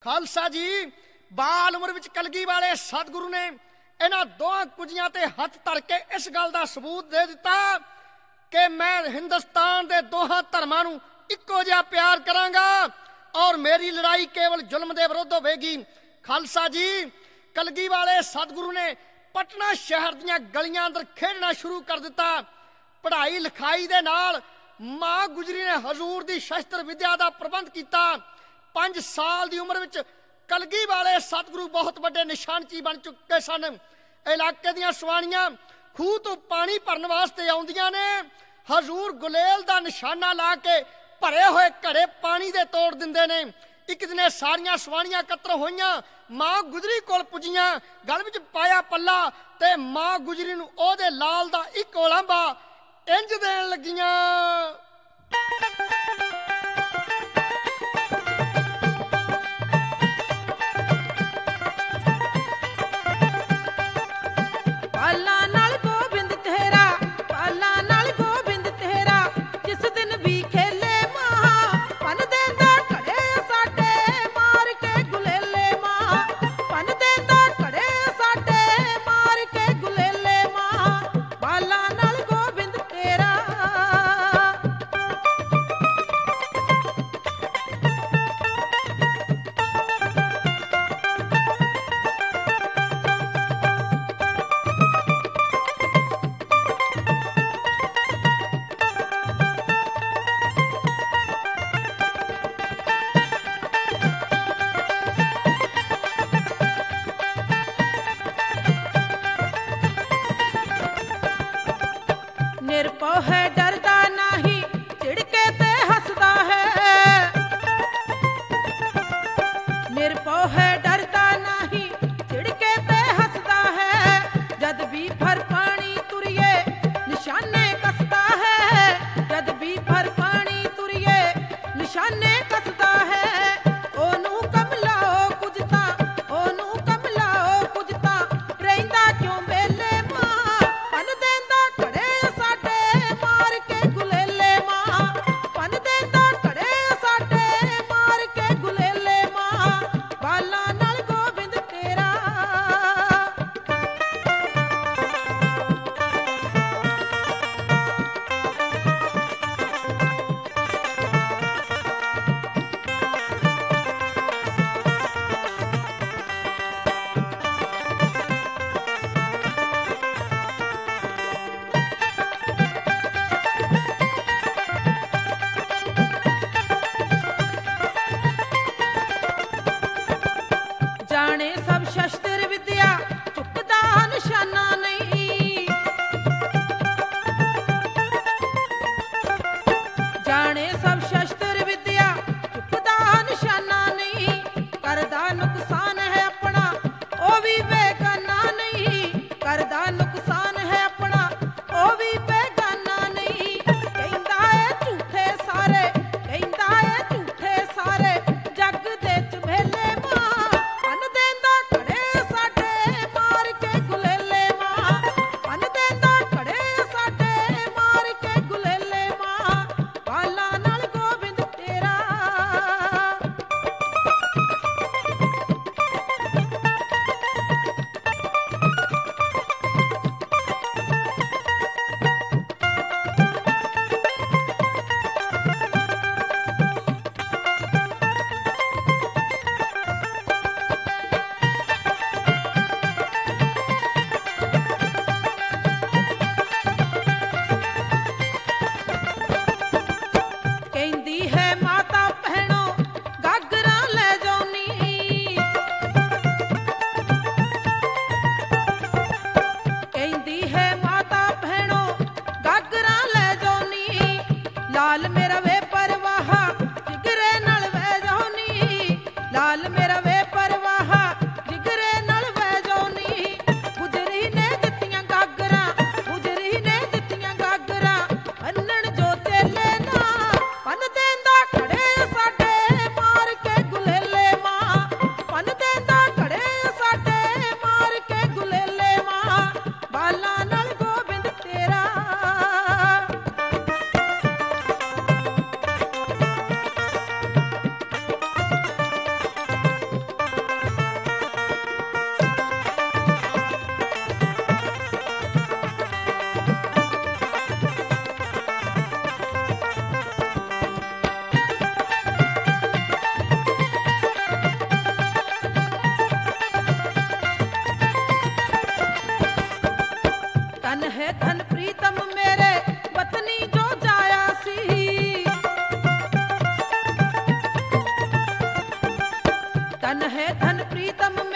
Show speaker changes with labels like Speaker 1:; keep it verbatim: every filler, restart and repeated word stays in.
Speaker 1: ਖਾਲਸਾ ਜੀ, ਬਾਲ ਉਮਰ ਵਿੱਚ ਕਲਗੀ ਵਾਲੇ ਸਤਿਗੁਰੂ ਨੇ ਇਹਨਾਂ ਦੋਹਾਂ ਕੁਝੀਆਂ ਤੇ ਹੱਥ ਧਰ ਕੇ ਇਸ ਗੱਲ ਦਾ ਸਬੂਤ ਦੇ ਦਿੱਤਾ ਕਿ ਮੈਂ ਹਿੰਦੁਸਤਾਨ ਦੇ ਦੋਹਾਂ ਧਰਮਾਂ ਨੂੰ ਇੱਕੋ ਜਿਹਾ ਪਿਆਰ ਕਰਾਂਗਾ ਔਰ ਮੇਰੀ ਲੜਾਈ ਕੇਵਲ ਜ਼ੁਲਮ ਦੇ ਵਿਰੁੱਧ ਹੋਵੇਗੀ। ਖਾਲਸਾ ਜੀ, ਕਲਗੀ ਵਾਲੇ ਸਤਿਗੁਰੂ ਨੇ ਪਟਨਾ ਸ਼ਹਿਰ ਦੀਆਂ ਗਲੀਆਂ ਅੰਦਰ ਖੇਡਣਾ ਸ਼ੁਰੂ ਕਰ ਦਿੱਤਾ। ਪੜ੍ਹਾਈ ਲਿਖਾਈ ਦੇ ਨਾਲ ਮਾਂ ਗੁਜਰੀ ਨੇ ਹਜ਼ੂਰ ਦੀ ਸ਼ਸਤਰ ਵਿਦਿਆ ਦਾ ਪ੍ਰਬੰਧ ਕੀਤਾ। ਪੰਜ ਸਾਲ ਦੀ ਉਮਰ ਵਿੱਚ ਕਲਗੀ ਵਾਲੇ ਸਤਿਗੁਰੂ ਬਹੁਤ ਵੱਡੇ ਨਿਸ਼ਾਨਚੀ ਬਣ ਚੁੱਕੇ ਸਨ। ਇਲਾਕੇ ਦੀਆਂ ਸਵਾਣੀਆਂ ਖੂਹ ਤੋਂ ਪਾਣੀ ਭਰਨ ਵਾਸਤੇ ਆਉਂਦੀਆਂ ਨੇ। ਹਜ਼ੂਰ ਗੁਲੇਲ ਦਾ ਨਿਸ਼ਾਨਾ ਲਾ ਕੇ ਭਰੇ ਹੋਏ ਘੜੇ ਪਾਣੀ ਦੇ ਤੋੜ ਦਿੰਦੇ ਨੇ। ਇੱਕ ਦਿਨ ਸਾਰੀਆਂ ਸਵਾਣੀਆਂ ਇਕੱਤਰ ਹੋਈਆਂ, ਮਾਂ ਗੁਜਰੀ ਕੋਲ ਪੁੱਜੀਆਂ, ਗਲ ਵਿੱਚ ਪਾਇਆ ਪੱਲਾ ਤੇ ਮਾਂ ਗੁਜਰੀ ਨੂੰ ਉਹਦੇ ਲਾਲ ਦਾ ਇੱਕ ਉਲਾਂਭਾ ਇੰਜ ਦੇਣ ਲੱਗੀਆਂ।
Speaker 2: ਨਿਰਭਉ ਹੈ, ਡਰਦਾ ਨਹੀਂ, ਝਿੜਕੇ ਤੇ ਹੱਸਦਾ ਹੈ। ਨਿਰਭਉ ਹੈ, ਡਰਦਾ ਨਹੀਂ, ਝਿੜਕੇ ਤੇ ਹੱਸਦਾ ਹੈ। ਜਦ ਵੀ ਭਰ ਪਾਣੀ ਤੁਰੀਏ ਨਿਸ਼ਾਨੇ ਕੱਸਦਾ ਹੈ। ਜਦ ਵੀ ਭਰ ਪਾਣੀ ਤੁਰੀਏ ਨਿਸ਼ਾਨੇ ਕੱਸਦਾ ਹੈ। ਉਹਨੂੰ ਕਮਲਾਓ ਕੁਝ ਤਾਂ, ਉਹਨੂੰ ਕਮਲਾਓ ਕੁਝ ਤਾਂ, ਰਹਿੰਦਾ ਕਿਉਂ ਵੇਲੇ ਮਾਂ ਪਨ ਦੇਂਦਾ ਘੜੇ ਸਾਡੇ ਮਾਰ ਕੇ ਗੁਲੇਲੇ ਮਾਂ। ਪਨ ਦੇਂਦਾ ਘੜੇ ਸਾਡੇ ਮਾਰ ਕੇ ਗੁਲੇਲੇ ਮਾਂ। ਬਾਲਾਂ ਨਾਲ ਗੋਬਿੰਦ ਤੇਰਾ ਜਾਣੇ ਸਭ ਸ਼ਸਤਰ ਵਿਦਿਆ, ਚੁੱਕਦਾ ਨਿਸ਼ਾਨਾ ਨਹੀਂ। ਜਾਣੇ ਸਭ ਸ਼ਸਤਰ ਵਿਦਿਆ, ਚੁੱਕਦਾ ਨਿਸ਼ਾਨਾ ਨਹੀਂ। ਕਰਦਾ ਨੁਕਸਾਨ ਹੈ ਆਪਣਾ, ਉਹ ਵੀ ਬੇਗਾਨਾ ਨਹੀਂ। ਕਰਦਾ ਨੁਕਸਾਨ ਹੈ ਆਪਣਾ, ਉਹ ਵੀ ਬੇਗਾਨਾ ਨਹੀਂ। ਕਹਿੰਦਾ ਏ ਝੂਠੇ ਸਾਰੇ, ਕਹਿੰਦਾ ਏ ਝੂਠੇ ਸਾਰੇ, ਜੱਗ ਦੇ ਝਮੇਲੇ ਮਾਂ। ਪਨ ਦੇਂਦਾ ਘੜੇ ਸਾਡੇ ਮਾਰ ਕੇ ਗੁਲੇਲੇ ਮਾਂ। ਪਨ ਦੇਂਦਾ ਘੜੇ ਸਾਡੇ ਮਾਰ ਕੇ ਗੁਲੇਲੇ ਮਾਂ। ਬਾਲਾਂ ਨਾਲ ਗੋਬਿੰਦ ਤੇਰਾ ਕਹਿੰਦੀ ਹੈ ਮਾਤਾ ਭੈਣੋ ਗਾਗਰਾਂ ਲੈ ਜਾਉਨੀ। ਕਹਿੰਦੀ ਹੈ ਮਾਤਾ ਭੈਣੋ ਗਾਗਰਾਂ ਲੈ ਜਾਉਨੀ। ਲਾਲ ਮੇਰਾ ਵੇ ਪਰਵਾਹਾ ਜਿਗਰੇ ਨਾਲ ਵਹਿ ਜਾਉਨੀ। ਲਾਲ ਮੇਰਾ ਵੇ ਪਰਵਾਹਾ ਜਿਗਰੇ ਨਾਲ ਵਹਿ ਜਾਉਨੀ। ਗੁਜਰੀ ਨੇ ਦਿੱਤੀਆਂ ਗਾਗਰਾਂ, ਗੁਜਰੀ ਨੇ ਦਿੱਤੀਆਂ ਗਾਗਰਾਂ, ਅੰਨਣ ਜੋ ਚੇਲੇ ਨਾ। ਪਨ ਦੇਂਦਾ ਘੜੇ ਸਾਡੇ ਮਾਰ ਕੇ ਗੁਲੇਲੇ ਮਾਂ। ਪਨ ਦੇਂਦਾ ਘੜੇ ਸਾਡੇ ਮਾਰ ਕੇ ਗੁਲੇਲੇ ਮਾਂ। ਬਾਲਾਂ ਨਾਲ ਗੋਬਿੰਦ ਤੇਰਾ तन है धन प्रीतम